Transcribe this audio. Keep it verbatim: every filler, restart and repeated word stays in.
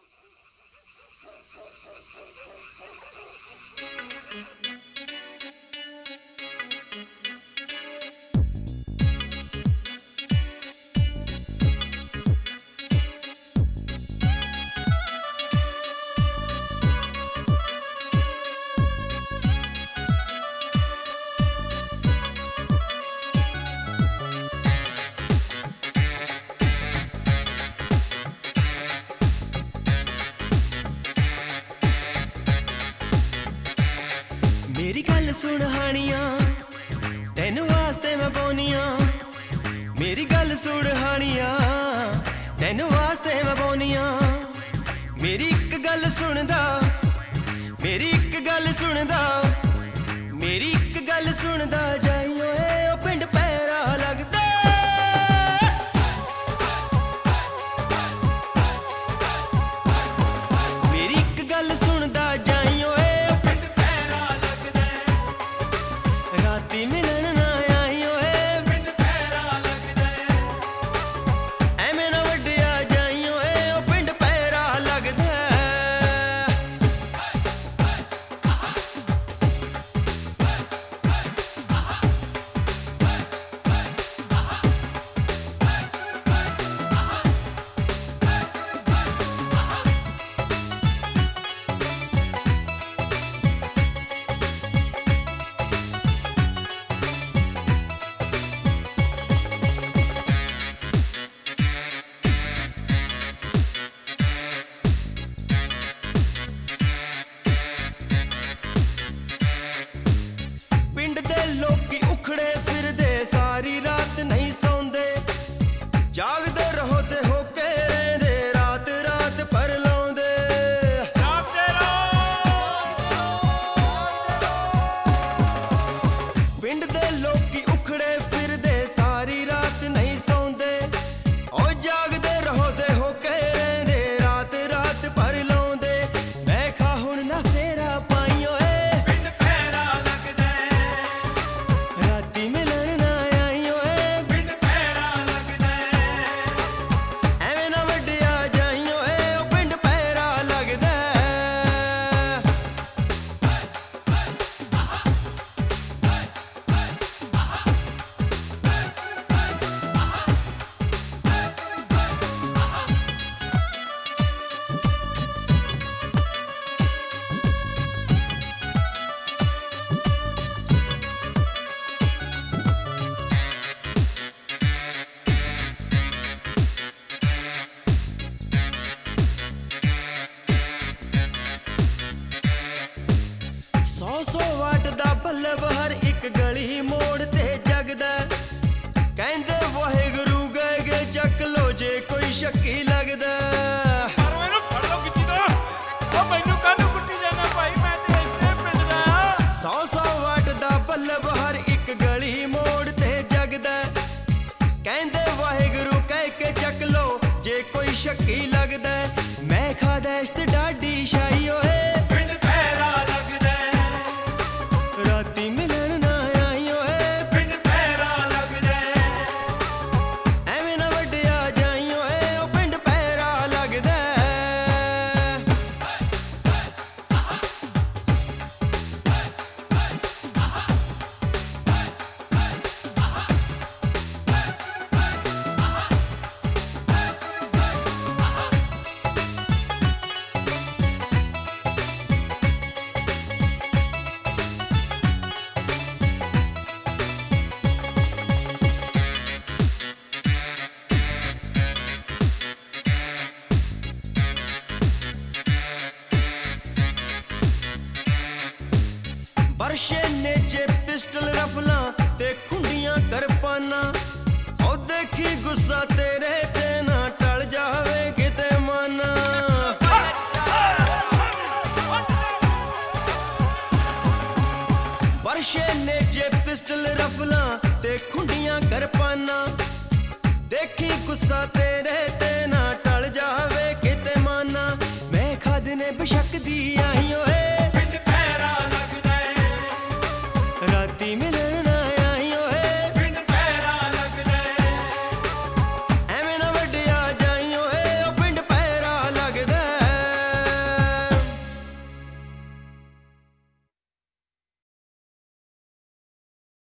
मेरी गल सुन हानिया तेनू वास्ते मैं पाउनिया। मेरी गल सुन हानिया तेनू वास्ते मैं पाउनिया। मेरी एक गल सुनदा मेरी एक गल सुनदा मेरी एक गल सुनदा जाई ओए ओ पिंड पैरा लगदा। मेरी एक गल सुनदा जाई ओए राती मिलन ना आई ओए पिंड पैरा लगदा। एवें ना वड्डिया जाई ओए ओ पिंड पैरा लगदा। पिंड दे लोकी उखड़े फिरदे सारी रात नहीं सौंदे। जागदे रहो ते होके रहिंदे रात रात पर लाउंदे। पिंड दे लोकी उखड़े फिरदे सारी रात नहीं सौंदे। ओ जागदे रहो ते होके रहिंदे रात रात पर लाउंदे। मैं खा हुण ना फेरा पाई ओए पिंड पैरा लगदा। राती मिलन ना आई ओए पिंड पैरा लगदा। एवें ना वड्डिया जाई ओए ओ पिंड पैरा लगदा। सौ सौ वाट दा बल्ब हर एक गली मोड़ ते जगदा। कहंदे वाहिगुरू गए गे चक लो जे कोई शक्की लगदा। ਮੈਨੂੰ ਫੜ ਲਓ ਕਿੱਥੇ ਦਾ ਉਹ ਮੈਨੂੰ ਕਾਹਨੂੰ ਕੁੱਟੀ ਜਾਣਾ ਭਾਈ ਮੈਂ ਤੇ ਇਸੇ ਪਿੰਡ ਦਾ। सौ सौ वाट दा बल्ब हर एक गली मोड़ ते जगदा। कहंदे वाहिगुरू कह के चक लो जे कोई शक्की लगदा। मैं खादा इश्त डाडी शाही ओए पिंड पैरा लगदा। राती मिलन ना आई ओए पिंड पैरा लगदा। एवें ना वड्डिया जाई ओए ओ पिंड पैरा लगदा। बरशे नेचे पिस्टल रफलां ते खुंडियां करपाना। ओ देखी गुस्सा तेरे